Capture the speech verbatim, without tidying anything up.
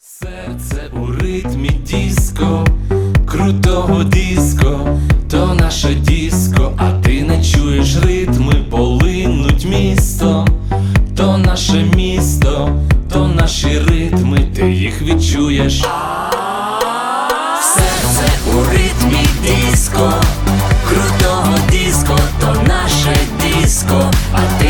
Серце у ритмі диско, крутого диско, то наше диско, а ти не чуєш ритми, полинуть місто, то наше місто, то наші ритми, ти їх відчуєш. Серце у ритмі диско, крутого диско, то наше диско, а ти